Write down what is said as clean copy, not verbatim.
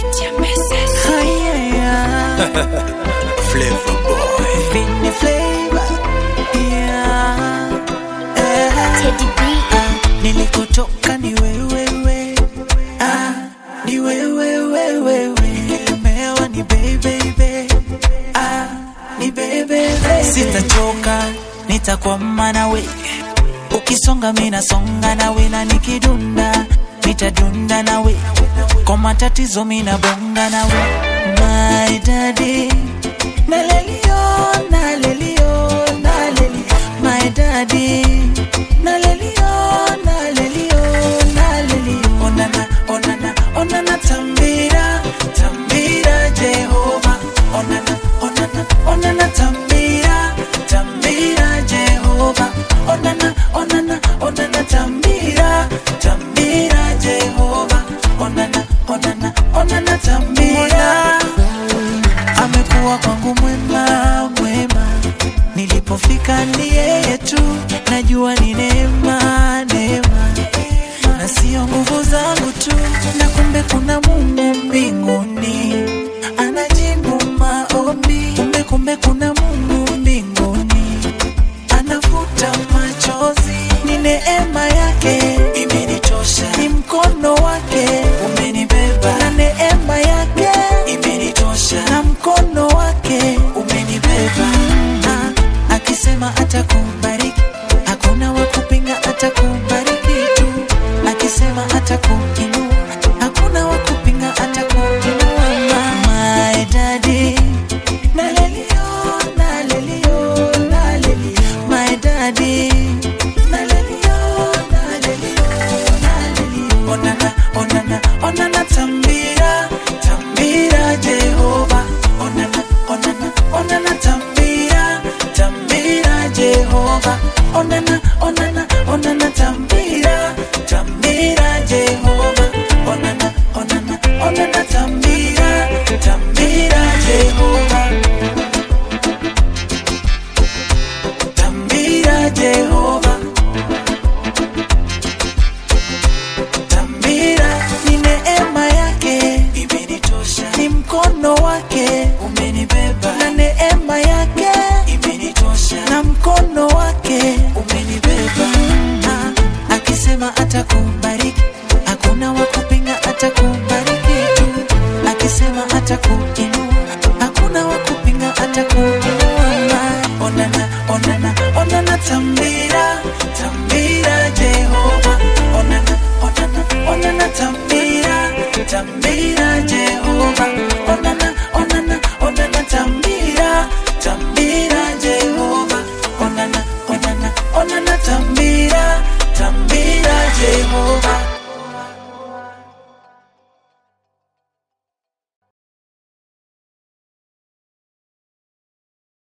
Flavor boy, Vinny Flavor, yeah. Teddy B. Nilikotoka ni wewe, ni wewe. Nimewa ni baby, ni baby. Sitachoka, nitakwama nawe. Ukisonga mina songa nawe, na nikidunda nitadunda nawe. Kwa matatizo mina bonga nawe. My daddy, nalelio. My daddy, nalelio. Onana tambira Jehovah. Onana tambira Jehovah. Onana tambira Jehovah. Onana tambira. Amekuwa kwangu mwema. Nilipofika ni yeye tu, najua ni neema. Na sio nguvu zangu tu, na kumbe kuna Mungu mbinguni anajibu maombi. Kumbe kuna Mungu mbinguni anafuta machozi. Ni neema yake imenitosha, ni mkono wake umenibeba. Na neema yake imenitosha, na mkono wake umenibeba. Akisema atakubariki, hakuna wa kupinga, atakubariki tu. Akisema atakuinua, hakuna wa kupinga, atakuinua. My daddy, nalelio. My daddy, nalelio. Onana tambira Jehovah. Onana tambira Jehovah. Onana tambira Jehovah. Onana tambira Jehovah. Tambira Jehovah. Tambira, ni neema yake imenitosha, ni mkono wake umenibeba. Na neema yake imenitosha, na mkono wake umenibeba. Akisema atakubariki, hakuna wa kupinga, atakubariki tu. Akisema atakuinua, hakuna wa kupinga, atakuinua. Onana tambira Jehovah. Onana tambira Jehovah. Onana